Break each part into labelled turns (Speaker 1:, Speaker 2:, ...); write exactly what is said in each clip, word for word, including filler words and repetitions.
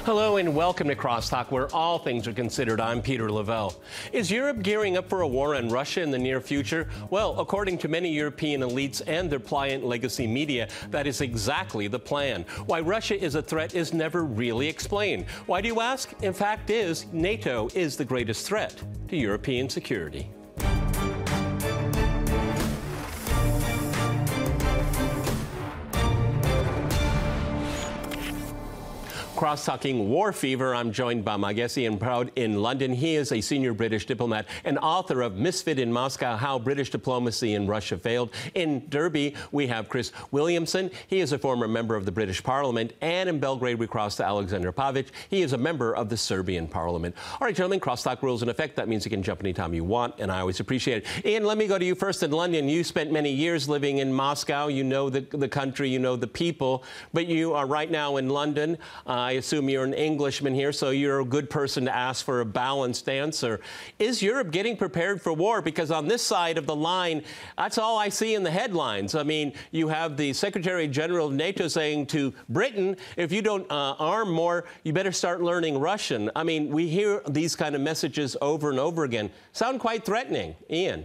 Speaker 1: Hello and welcome to Crosstalk, where all things are considered. I'm Peter Lavelle. Is Europe gearing up for a war on Russia in the near future? Well, according to many European elites and their pliant legacy media, that is exactly the plan. Why Russia is a threat is never really explained. Why do you ask? In fact, is NATO is the greatest threat to European security. Cross-talking war fever. I'm joined by my guest Ian Proud in London. He is a senior British diplomat and author of Misfit in Moscow, How British Diplomacy in Russia Failed. In Derby, we have Chris Williamson. He is a former member of the British Parliament. And in Belgrade, we cross to Alexander Pavic. He is a member of the Serbian Parliament. All right, gentlemen, crosstalk rules in effect. That means you can jump anytime you want, and I always appreciate it. Ian, let me go to you first in London. You spent many years living in Moscow. You know the, the country, you know the people, but you are right now in London. Uh, I assume you're an Englishman here, so you're a good person to ask for a balanced answer. Is Europe getting prepared for war? Because on this side of the line, that's all I see in the headlines. I mean, you have the Secretary General of NATO saying to Britain, if you don't uh, arm more, you better start learning Russian. I mean, we hear these kind of messages over and over again. Sound quite threatening. Ian.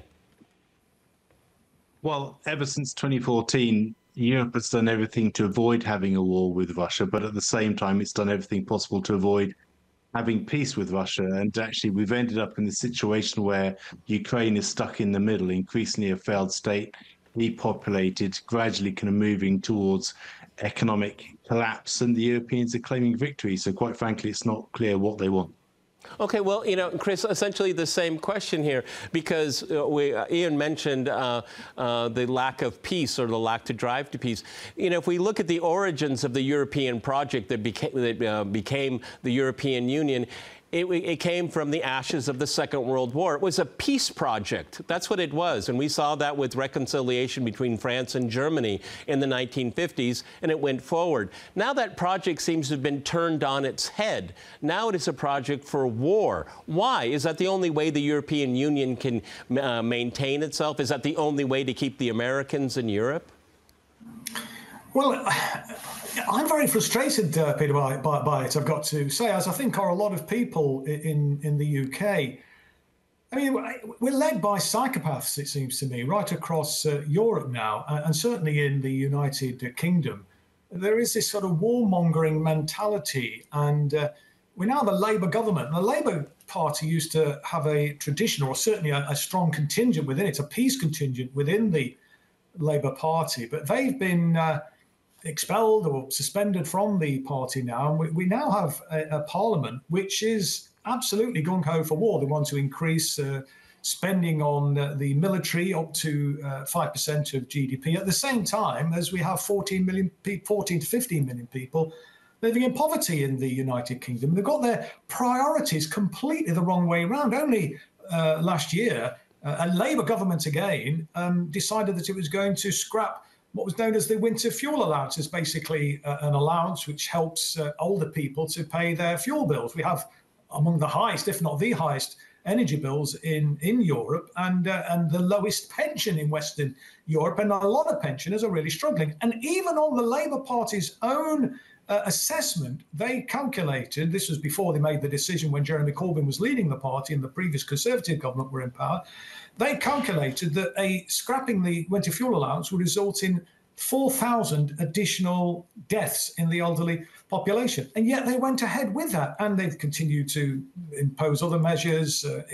Speaker 2: Well, ever since twenty fourteen, Europe has done everything to avoid having a war with Russia, but at the same time, it's done everything possible to avoid having peace with Russia. And actually, we've ended up in the situation where Ukraine is stuck in the middle, increasingly a failed state, depopulated, gradually kind of moving towards economic collapse, and the Europeans are claiming victory. So quite frankly, it's not clear what they want.
Speaker 1: Okay, well, you know, Chris, essentially the same question here, because uh, we, uh, Ian mentioned uh, uh, the lack of peace or the lack to drive to peace. You know, if we look at the origins of the European project that became, that, uh, became the European Union, It, it came from the ashes of the Second World War. It was a peace project. That's what it was. And we saw that with reconciliation between France and Germany in the nineteen fifties, and it went forward. Now that project seems to have been turned on its head. Now it is a project for war. Why? Is that the only way the European Union can uh, maintain itself? Is that the only way to keep the Americans in Europe?
Speaker 3: Well, I'm very frustrated, uh, Peter, by, by, by it, I've got to say, as I think are a lot of people in, in the U K. I mean, we're led by psychopaths, it seems to me, right across uh, Europe now, and certainly in the United Kingdom. There is this sort of warmongering mentality, and uh, we're now the Labour government. And the Labour Party used to have a tradition, or certainly a, a strong contingent within it, a peace contingent within the Labour Party, but they've been uh, expelled or suspended from the party now. And we, we now have a, a parliament which is absolutely gung-ho for war. They want to increase uh, spending on uh, the military up to uh, five percent of G D P at the same time as we have fourteen million, fourteen to fifteen million people living in poverty in the United Kingdom. They've got their priorities completely the wrong way around. Only uh, last year, uh, a Labour government again um, decided that it was going to scrap what was known as the winter fuel allowance, is basically uh, an allowance which helps uh, older people to pay their fuel bills. We have among the highest, if not the highest, energy bills in, in Europe, and, uh, and the lowest pension in Western Europe, and a lot of pensioners are really struggling. And even on the Labour Party's own uh, assessment, they calculated, this was before they made the decision when Jeremy Corbyn was leading the party and the previous Conservative government were in power, they calculated that a scrapping the winter fuel allowance would result in four thousand additional deaths in the elderly population. And yet they went ahead with that, and they've continued to impose other measures, uh,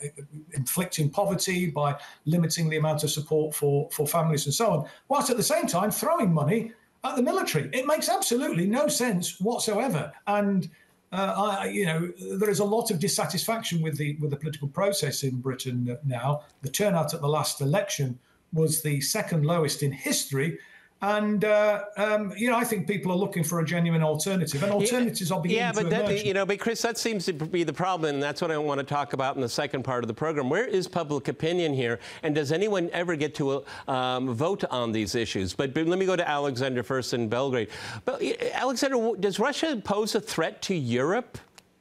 Speaker 3: inflicting poverty by limiting the amount of support for, for families and so on, whilst at the same time throwing money at the military. It makes absolutely no sense whatsoever. And Uh, I, you know, there is a lot of dissatisfaction with the with the political process in Britain now. The turnout at the last election was the second lowest in history. And, uh, um, you know, I think people are looking for a genuine alternative, and alternatives
Speaker 1: yeah,
Speaker 3: are beginning
Speaker 1: yeah,
Speaker 3: to
Speaker 1: but
Speaker 3: emerge.
Speaker 1: That, you know, but Chris, that seems to be the problem, and that's what I want to talk about in the second part of the program. Where is public opinion here, and does anyone ever get to um, vote on these issues? But, but let me go to Alexander first in Belgrade. But, Alexander, does Russia pose a threat to Europe?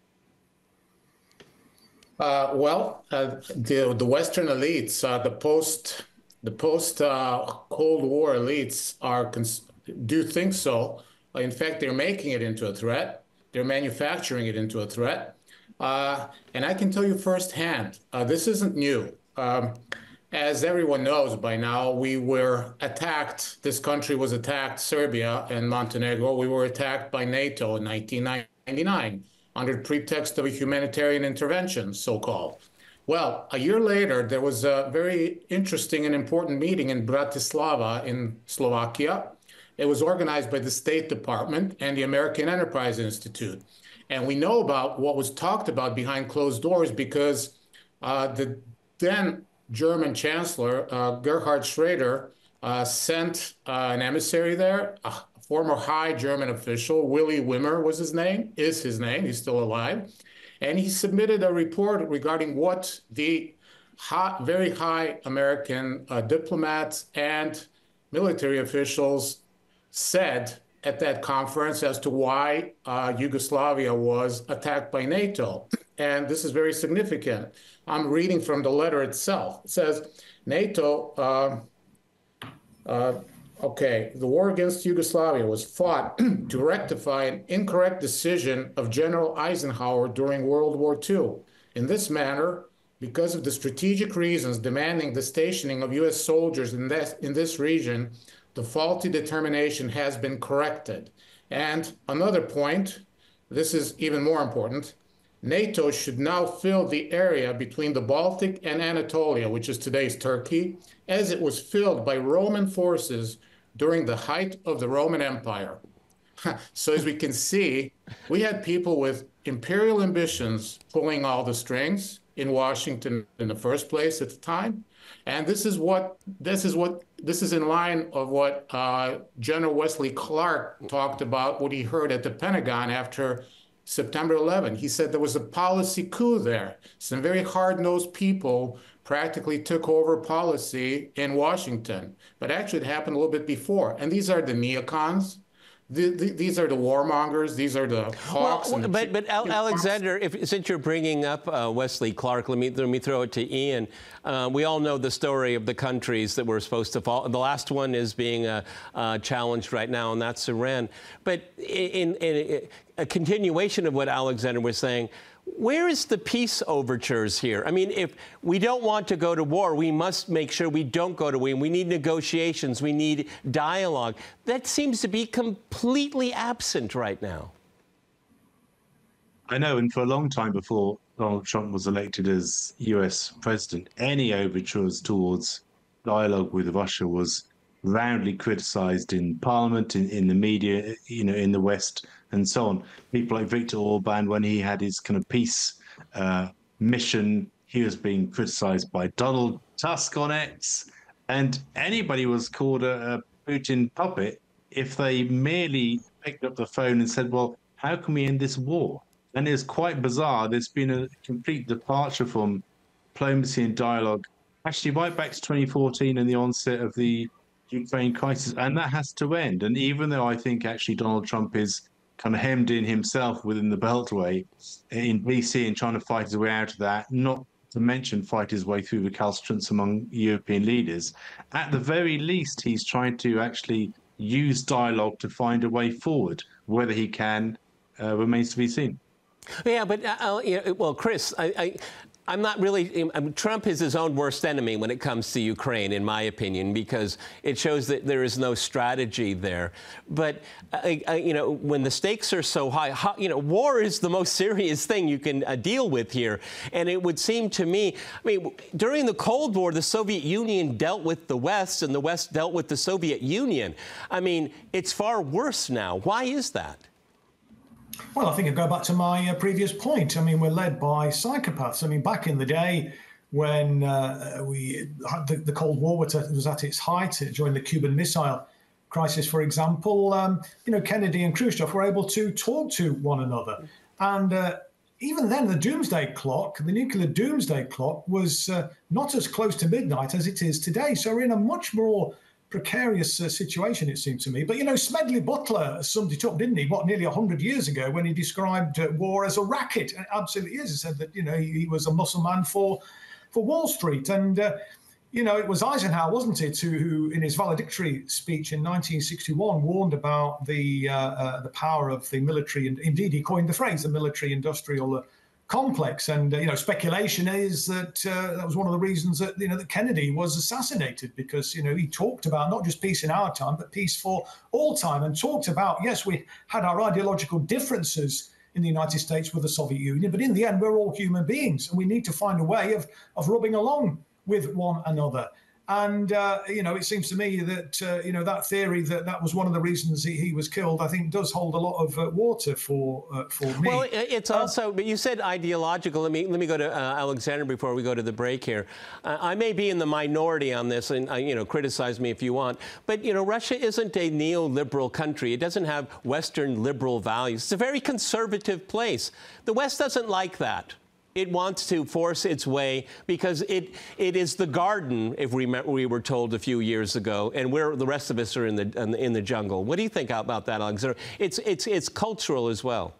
Speaker 4: Uh, well, uh, the the Western elites, uh, the post the post uh, Cold War elites, are do think so. In fact, they're making it into a threat. They're manufacturing it into a threat. Uh, and I can tell you firsthand, uh, this isn't new. Um, as everyone knows by now, we were attacked, this country was attacked, Serbia and Montenegro, we were attacked by NATO in nineteen ninety-nine under the pretext of a humanitarian intervention, so-called. Well, a year later, there was a very interesting and important meeting in Bratislava in Slovakia. It was organized by the State Department and the American Enterprise Institute. And we know about what was talked about behind closed doors because uh, the then German Chancellor, uh, Gerhard Schroeder, uh, sent uh, an emissary there, a former high German official, Willy Wimmer was his name, is his name, he's still alive. And he submitted a report regarding what the hot, very high American uh, diplomats and military officials said at that conference as to why uh, Yugoslavia was attacked by NATO. And this is very significant. I'm reading from the letter itself. It says, NATO, uh, uh, okay, the war against Yugoslavia was fought to rectify an incorrect decision of General Eisenhower during World War Two. In this manner, because of the strategic reasons demanding the stationing of U S soldiers in this, in this region, the faulty determination has been corrected. And another point, this is even more important, NATO should now fill the area between the Baltic and Anatolia, which is today's Turkey, as it was filled by Roman forces during the height of the Roman Empire. So as we can see, we had people with imperial ambitions pulling all the strings in Washington in the first place at the time. And this is what this is what this is in line of what uh, General Wesley Clark talked about, what he heard at the Pentagon after September eleventh. He said there was a policy coup there. Some very hard-nosed people practically took over policy in Washington. But actually, it happened a little bit before. And these are the neocons. The, the, these are the warmongers. These are the hawks.
Speaker 1: Well,
Speaker 4: and the
Speaker 1: but but Al Alexander, if, since you're bringing up uh, Wesley Clark, let me let me throw it to Ian. Uh, we all know the story of the countries that were supposed to fall. The last one is being uh, uh, challenged right now, and that's Iran. But in, in, in a continuation of what Alexander was saying, where is the peace overtures here? I mean, if we don't want to go to war, we must make sure we don't go to war. We need negotiations. We need dialogue. That seems to be completely absent right now.
Speaker 2: I know, and for a long time before Donald Trump was elected as U S president, any overtures towards dialogue with Russia was roundly criticized in Parliament, in, in the media, you know, in the West, and so on. People like Viktor Orban, when he had his kind of peace uh, mission, he was being criticized by Donald Tusk on X, and anybody was called a, a Putin puppet if they merely picked up the phone and said, well, how can we end this war? And it's quite bizarre. There's been a complete departure from diplomacy and dialogue, actually right back to twenty fourteen and the onset of the Ukraine crisis, and that has to end. And even though I think actually Donald Trump is kind of hemmed in himself within the Beltway in B C and trying to fight his way out of that, not to mention fight his way through recalcitrance among European leaders, at the very least, he's trying to actually use dialogue to find a way forward. Whether he can uh, remains to be seen.
Speaker 1: Yeah, but, uh, you know, well, Chris, I, I, I'm not really, I mean, Trump is his own worst enemy when it comes to Ukraine, in my opinion, because it shows that there is no strategy there. But, uh, uh, you know, when the stakes are so high, how, you know, war is the most serious thing you can uh, deal with here. And it would seem to me, I mean, during the Cold War, the Soviet Union dealt with the West and the West dealt with the Soviet Union. I mean, it's far worse now. Why is that?
Speaker 3: Well, I think I go back to my uh, previous point. I mean, we're led by psychopaths. I mean, back in the day when uh, we the, the Cold War was at its height during the Cuban Missile Crisis, for example, um, you know, Kennedy and Khrushchev were able to talk to one another. And uh, even then, the doomsday clock, the nuclear doomsday clock, was uh, not as close to midnight as it is today. So we're in a much more precarious uh, situation, it seems to me. But, you know, Smedley Butler summed it up, didn't he, what, nearly one hundred years ago when he described uh, war as a racket. It absolutely is. He said that, you know, he, he was a muscle man for, for Wall Street. And, uh, You know, it was Eisenhower, wasn't it, who, who in his valedictory speech in nineteen sixty-one warned about the uh, uh, the power of the military, and indeed he coined the phrase the military-industrial complex. And uh, you know, speculation is that uh, that was one of the reasons that you know that Kennedy was assassinated, because you know he talked about not just peace in our time, but peace for all time, and talked about, yes, we had our ideological differences in the United States with the Soviet Union, but in the end, we're all human beings, and we need to find a way of of rubbing along with one another. And, uh, you know, it seems to me that, uh, you know, that theory that that was one of the reasons he, he was killed, I think does hold a lot of uh, water for uh, for me.
Speaker 1: Well, it's also, but you said ideological. Let me, let me go to uh, Alexander before we go to the break here. Uh, I may be in the minority on this, and, uh, you know, criticize me if you want. But, you know, Russia isn't a neoliberal country. It doesn't have Western liberal values. It's a very conservative place. The West doesn't like that. It wants to force its way because it it is the garden, if we we were told a few years ago, and we're the rest of us are in the in the, in the jungle. What do you think about that, Alexander? It's it's it's cultural as well.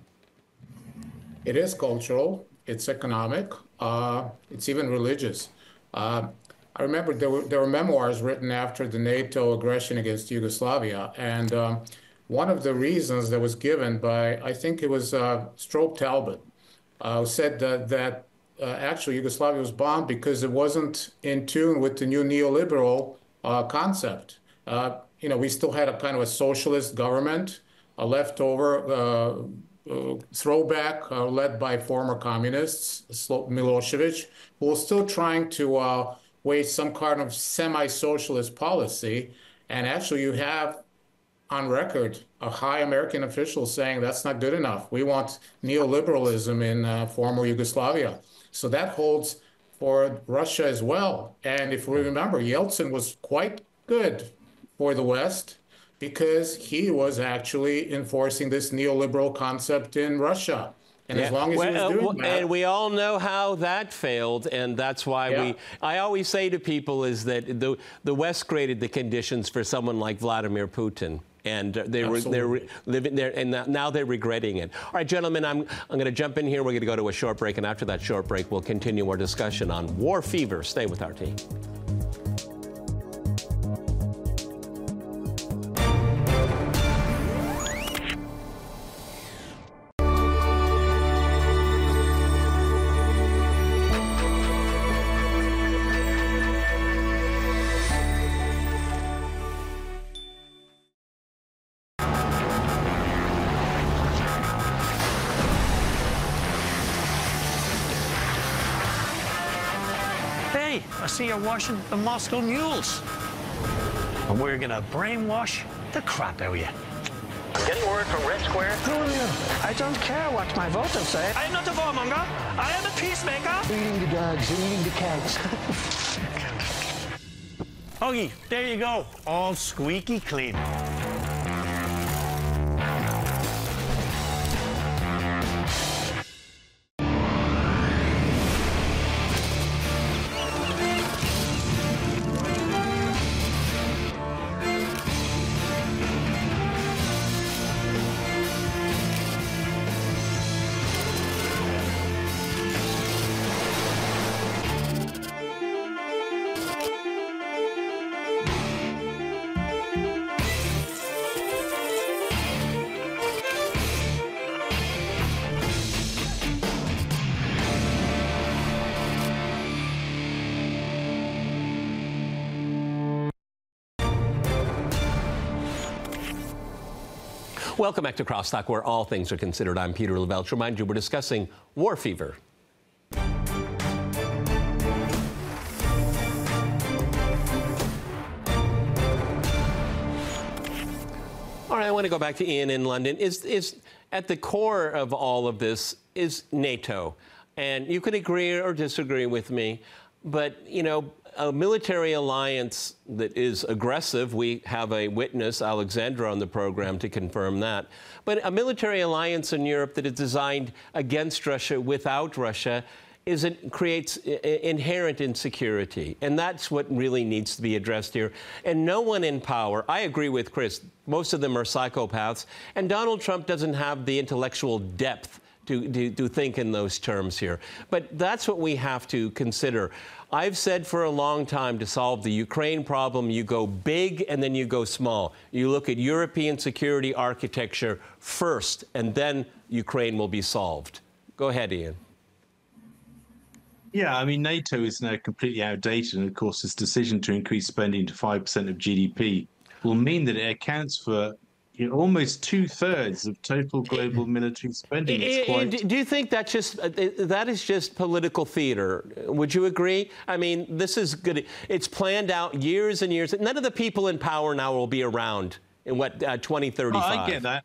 Speaker 4: It is cultural. It's economic. Uh, it's even religious. Uh, I remember there were there were memoirs written after the NATO aggression against Yugoslavia, and um, one of the reasons that was given by, I think it was uh, Strobe Talbot. Uh, said that, that uh, actually Yugoslavia was bombed because it wasn't in tune with the new neoliberal uh, concept. Uh, you know, we still had a kind of a socialist government, a leftover uh, uh, throwback uh, led by former communists, Milosevic, who was still trying to uh, wage some kind of semi-socialist policy. And actually you have on record a high American official saying that's not good enough. We want neoliberalism in uh, former Yugoslavia. So that holds for Russia as well. And if we remember, Yeltsin was quite good for the West because he was actually enforcing this neoliberal concept in Russia. And yeah. as long as well, he was doing uh, that...
Speaker 1: And we all know how that failed, and that's why yeah. we... I always say to people is that the, the West created the conditions for someone like Vladimir Putin. And they were they're living there, and now they're regretting it. All right, gentlemen, I'm I'm going to jump in here. We're going to go to a short break, and after that short break, we'll continue our discussion on war fever. Stay with our team.
Speaker 5: I see you're washing the Moscow mules. And we're gonna brainwash the crap out of you.
Speaker 6: I'm getting word from Red Square.
Speaker 5: Who are you? I don't care what my voters say. I am not a warmonger. I am a peacemaker.
Speaker 7: Eating the dogs, eating the cats.
Speaker 5: Huggy, there you go. All squeaky clean.
Speaker 1: Welcome back to Crosstalk, where all things are considered. I'm Peter LaBelch. Remind you, we're discussing war fever. All right, I want to go back to Ian in London. Is is at the core of all of this is NATO, and you could agree or disagree with me, but you know, a military alliance that is aggressive, we have a witness, Alexandra, on the program to confirm that, but a military alliance in Europe that is designed against Russia, without Russia, is it creates inherent insecurity. And that's what really needs to be addressed here. And no one in power, I agree with Chris, most of them are psychopaths, and Donald Trump doesn't have the intellectual depth to, to, to think in those terms here. But that's what we have to consider. I've said for a long time, to solve the Ukraine problem, you go big and then you go small. You look at European security architecture first, and then Ukraine will be solved. Go ahead, Ian.
Speaker 2: Yeah, I mean, NATO is now completely outdated, and of course, this decision to increase spending to five percent of G D P will mean that it accounts for you know, almost two-thirds of total global military spending. It's quite...
Speaker 1: Do you think that just that is just political theater? Would you agree? I mean, this is good. It's planned out years and years. None of the people in power now will be around in what uh, twenty thirty-five.
Speaker 2: Oh, I get that.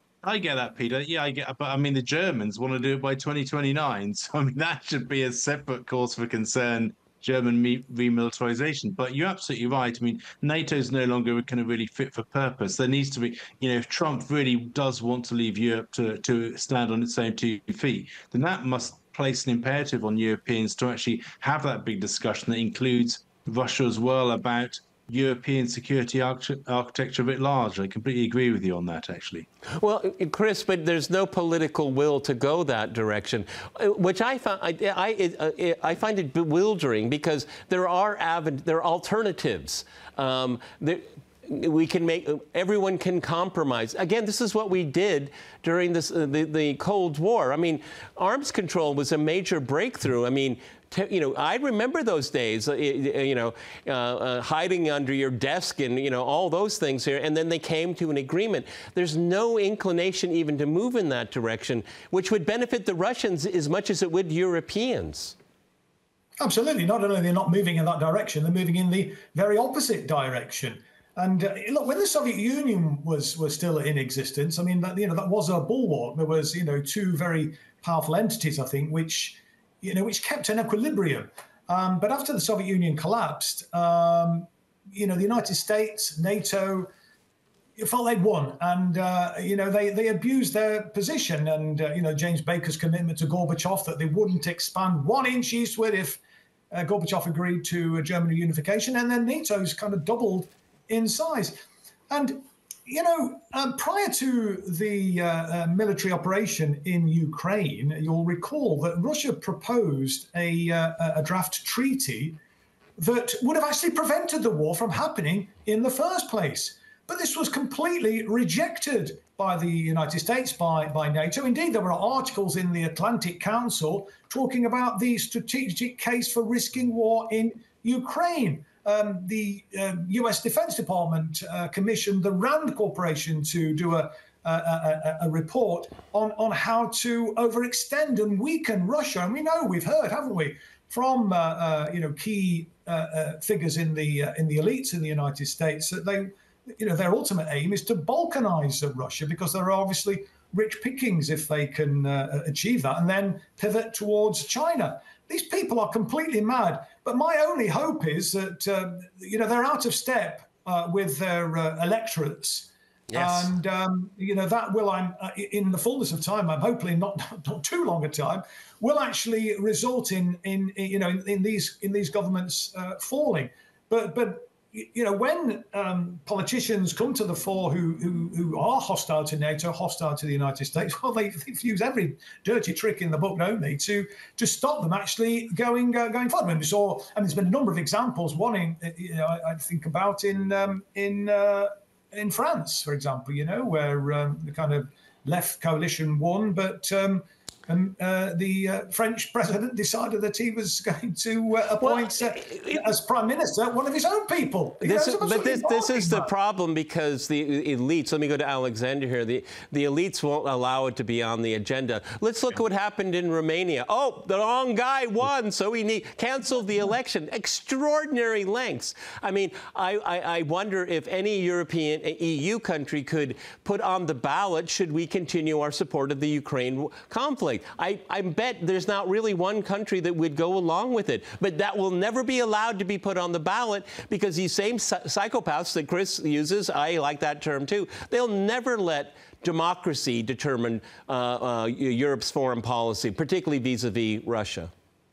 Speaker 2: I get that, Peter. Yeah, I get. But I mean, the Germans want to do it by twenty twenty-nine. So I mean, that should be a separate cause for concern. German remilitarization. But you're absolutely right. I mean, NATO's no longer kind of really fit for purpose. There needs to be, you know, if Trump really does want to leave Europe to, to stand on its own two feet, then that must place an imperative on Europeans to actually have that big discussion that includes Russia as well about European security architecture writ large. I completely agree with you on that, actually.
Speaker 1: Well, Chris, but there's no political will to go that direction, which I find I, I, I find it bewildering because there are avid, there are alternatives. Um, there, we can make everyone can compromise. Again, this is what we did during this uh, the, the Cold War. I mean, arms control was a major breakthrough. I mean. You know, I remember those days, uh, you know, uh, uh, hiding under your desk and, you know, all those things here. And then they came to an agreement. There's no inclination even to move in that direction, which would benefit the Russians as much as it would Europeans.
Speaker 3: Absolutely. Not only are they not moving in that direction, they're moving in the very opposite direction. And uh, look, when the Soviet Union was was still in existence, I mean, that, you know, that was a bulwark. There was, you know, two very powerful entities, I think, which you know, which kept an equilibrium. Um, but after the Soviet Union collapsed, um, you know, the United States, NATO, it felt they'd won. And, uh, you know, they, they abused their position. And, uh, you know, James Baker's commitment to Gorbachev that they wouldn't expand one inch eastward if uh, Gorbachev agreed to a German unification. And then NATO's kind of doubled in size. And, you know, um, prior to the uh, uh, military operation in Ukraine, you'll recall that Russia proposed a, uh, a draft treaty that would have actually prevented the war from happening in the first place. But this was completely rejected by the United States, by, by NATO. Indeed, there were articles in the Atlantic Council talking about the strategic case for risking war in Ukraine. Um, the uh, U S Defense Department uh, commissioned the RAND Corporation to do a, a, a, a report on, on how to overextend and weaken Russia. And we know, we've heard, haven't we, from uh, uh, you know key uh, uh, figures in the uh, in the elites in the United States that they, you know, their ultimate aim is to balkanize Russia because there are obviously rich pickings if they can uh, achieve that, and then pivot towards China. These people are completely mad. But my only hope is that, uh, you know, they're out of step uh, with their uh, electorates.
Speaker 1: Yes.
Speaker 3: And, um, you know, that will, I'm uh, in the fullness of time, I'm hopefully not, not too long a time, will actually result in, in, in you know, in, in these in these governments uh, falling. But, but you know, when um, politicians come to the fore who, who who are hostile to NATO, hostile to the United States, well, they, they use every dirty trick in the book, don't they, to to stop them actually going uh, going forward. When we saw, and there's been a number of examples. One in, you know, I, I think about in um, in uh, in France, for example, you know, where um, the kind of left coalition won, but um, Um, uh, the uh, French president decided that he was going to uh, appoint well, uh, as prime minister one of his own people.
Speaker 1: This is, but this, this is the problem because the elites, let me go to Alexander here, the, the elites won't allow it to be on the agenda. Let's look at what happened in Romania. Oh, the wrong guy won, so we need canceled the election. Extraordinary lengths. I mean, I, I, I wonder if any European E U country could put on the ballot, should we continue our support of the Ukraine conflict? I, I bet there's not really one country that would go along with it. But that will never be allowed to be put on the ballot because these same psychopaths that Chris uses, I like that term too, they'll never let democracy determine uh, uh, Europe's foreign policy, particularly vis-a-vis Russia.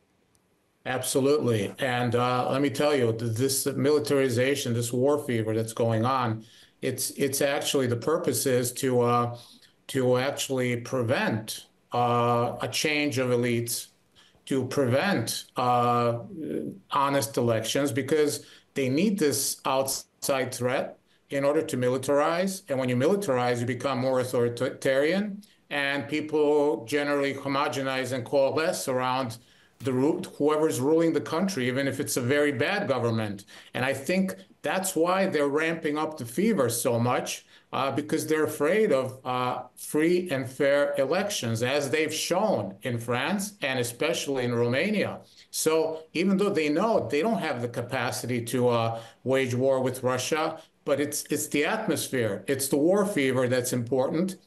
Speaker 4: Absolutely. And uh, let me tell you, this militarization, this war fever that's going on, it's it's actually, the purpose is to uh, to actually prevent uh, a change of elites to prevent uh, honest elections, because they need this outside threat in order to militarize. And when you militarize, you become more authoritarian, and people generally homogenize and coalesce around the whoever's ruling the country, even if it's a very bad government. And I think that's why they're ramping up the fever so much, uh, because they're afraid of uh, free and fair elections, as they've shown in France and especially in Romania. So even though they know they don't have the capacity to uh, wage war with Russia, but it's it's the atmosphere, it's the war fever that's important,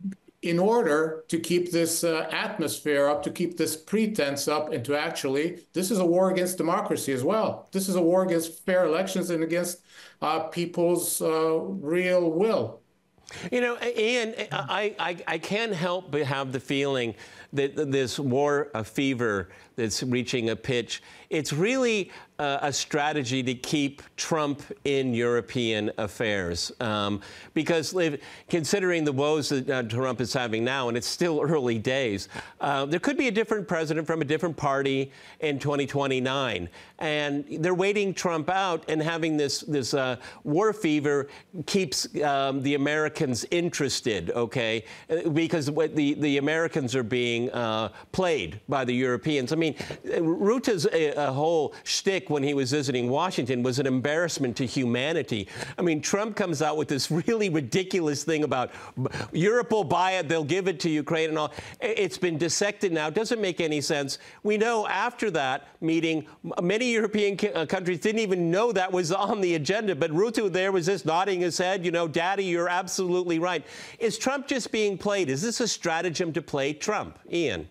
Speaker 4: in order to keep this uh, atmosphere up, to keep this pretense up, and to actually, this is a war against democracy as well. This is a war against fair elections and against uh, people's uh, real will.
Speaker 1: You know, Ian, I, I, I can't help but have the feeling that this war fever that's reaching a pitch, it's really uh, a strategy to keep Trump in European affairs. Um, because if, considering the woes that uh, Trump is having now, and it's still early days, uh, there could be a different president from a different party in twenty twenty-nine. And they're waiting Trump out, and having this, this uh, war fever keeps um, the Americans interested, okay? Because the, the Americans are being uh, played by the Europeans. I mean, Rutte's a, a whole shtick when he was visiting Washington was an embarrassment to humanity. I mean, Trump comes out with this really ridiculous thing about Europe will buy it, they'll give it to Ukraine and all. It's been dissected now. It doesn't make any sense. We know after that meeting, many European countries didn't even know that was on the agenda, but Rutte there was just nodding his head, you know, Daddy, you're absolutely right. Is Trump just being played? Is this a stratagem to play Trump? Ian?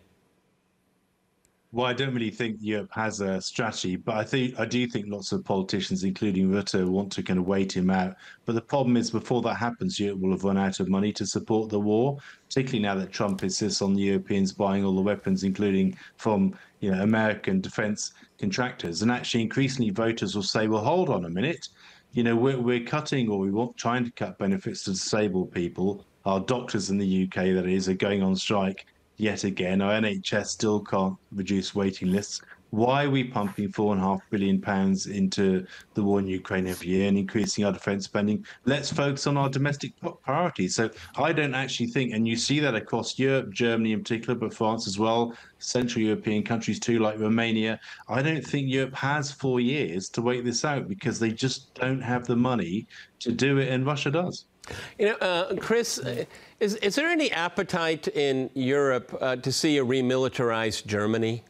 Speaker 2: Well, I don't really think Europe has a strategy, but I think I do think lots of politicians, including Rutte, want to kind of wait him out. But the problem is, before that happens, Europe will have run out of money to support the war, particularly now that Trump insists on the Europeans buying all the weapons, including from you know American defense contractors. And actually, increasingly, voters will say, well, hold on a minute. You know, we're, we're cutting, or we want trying to cut benefits to disabled people. Our doctors in the U K, that is, are going on strike yet again. Our N H S still can't reduce waiting lists. Why are we pumping four and a half billion pounds into the war in Ukraine every year and increasing our defence spending? Let's focus on our domestic priorities. So I don't actually think, and you see that across Europe, Germany in particular, but France as well, Central European countries too, like Romania. I don't think Europe has four years to wait this out, because they just don't have the money to do it, and Russia does.
Speaker 1: You know, uh, Chris, is, is there any appetite in Europe uh, to see a remilitarized Germany?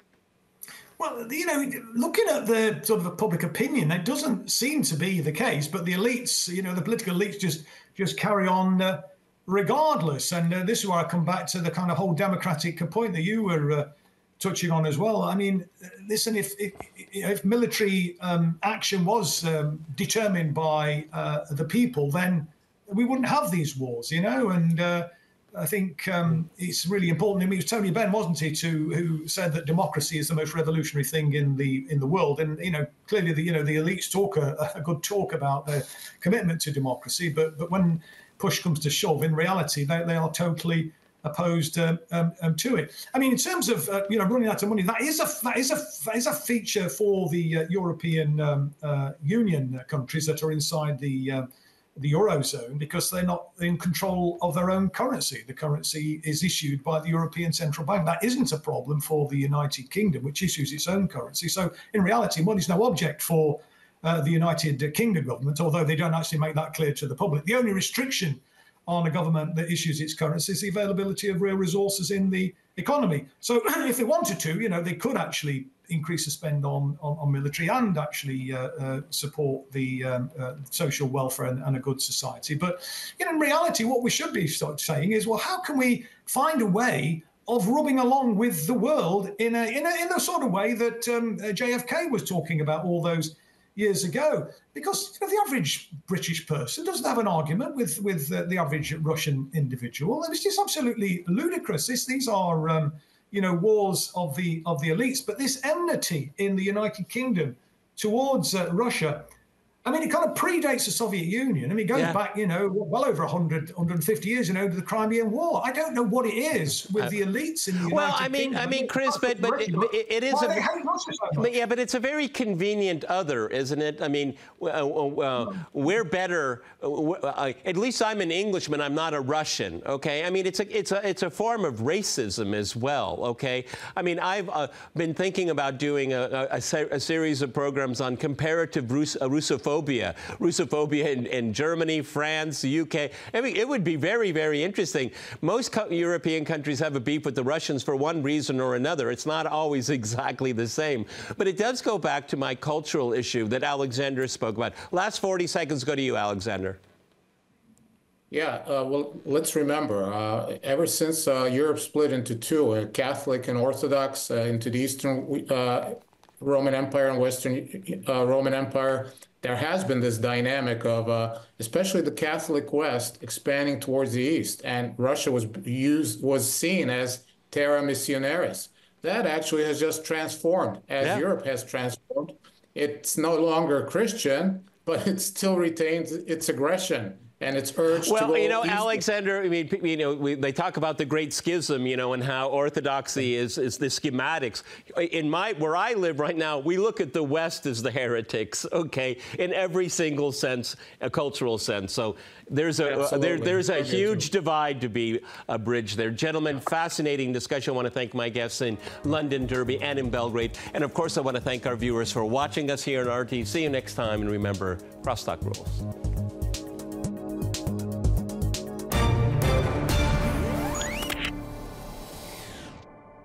Speaker 3: Well, you know, looking at the sort of the public opinion, it doesn't seem to be the case. But the elites, you know, the political elites just just carry on uh, regardless. And uh, this is where I come back to the kind of whole democratic point that you were uh, touching on as well. I mean, listen, if if, if military um, action was um, determined by uh, the people, then we wouldn't have these wars, you know. And uh, I think um, it's really important. I mean, it was Tony Benn, wasn't he, to who said that democracy is the most revolutionary thing in the in the world. And you know, clearly, the you know the elites talk a, a good talk about their commitment to democracy, but but when push comes to shove, in reality, they they are totally opposed um, um, um, to it. I mean, in terms of uh, you know running out of money, that is a that is a that is a feature for the uh, European um, uh, Union countries that are inside the uh, the Eurozone, because they're not in control of their own currency. The currency is issued by the European Central Bank. That isn't a problem for the United Kingdom, which issues its own currency. So in reality, money is no object for uh, the United Kingdom government, although they don't actually make that clear to the public. The only restriction on a government that issues its currency is the availability of real resources in the economy. So if they wanted to, you know, they could actually increase the spend on, on, on military and actually uh, uh, support the um, uh, social welfare and, and a good society. But you know, in reality, what we should be sort of saying is, well, how can we find a way of rubbing along with the world in a in a, in a sort of way that um, J F K was talking about all those years ago? Because you know, the average British person doesn't have an argument with with uh, the average Russian individual, and it's just absolutely ludicrous. This, these are um, you know, wars of the of the elites, but this enmity in the United Kingdom towards uh, Russia, I mean, it kind of predates the Soviet Union. I mean, it goes
Speaker 1: Yeah.
Speaker 3: back, you know, well over one hundred, one hundred fifty years, you know, to the Crimean War. I don't know what it is with the elites in the United
Speaker 1: Well, I mean,
Speaker 3: Kingdom.
Speaker 1: I mean, Chris, but but it, it, it is
Speaker 3: Why
Speaker 1: a
Speaker 3: they hate Russia so much?
Speaker 1: but yeah, but it's a very convenient other, isn't it? I mean, uh, uh, we're better. Uh, at least I'm an Englishman. I'm not a Russian. Okay. I mean, it's a it's a it's a form of racism as well. Okay. I mean, I've uh, been thinking about doing a, a, a series of programs on comparative Rus- uh, Russophobia. Russophobia in, in Germany, France, the U K. I mean, it would be very, very interesting. Most co- European countries have a beef with the Russians for one reason or another. It's not always exactly the same. But it does go back to my cultural issue that Alexander spoke about. Last forty seconds go to you, Alexander.
Speaker 4: Yeah, uh, well, let's remember, uh, ever since uh, Europe split into two, uh, Catholic and Orthodox, uh, into the Eastern uh, Roman Empire and Western uh, Roman Empire, there has been this dynamic of, uh, especially the Catholic West, expanding towards the East, and Russia was used was seen as terra missionaris. That actually has just transformed as
Speaker 1: Yeah.
Speaker 4: Europe has transformed. It's no longer Christian, but it still retains its aggression and its urge to
Speaker 1: Well,
Speaker 4: go
Speaker 1: you know,
Speaker 4: east.
Speaker 1: Alexander, I mean, you know, we, they talk about the Great Schism, you know, and how orthodoxy is, is the schematics. In my, where I live right now, we look at the West as the heretics, okay, in every single sense, a cultural sense. So there's a uh, there, there's a huge divide to be uh, bridged there. Gentlemen, fascinating discussion. I want to thank my guests in London, Derby, and in Belgrade. And of course, I want to thank our viewers for watching us here on R T. See you next time. And remember, crosstalk rules.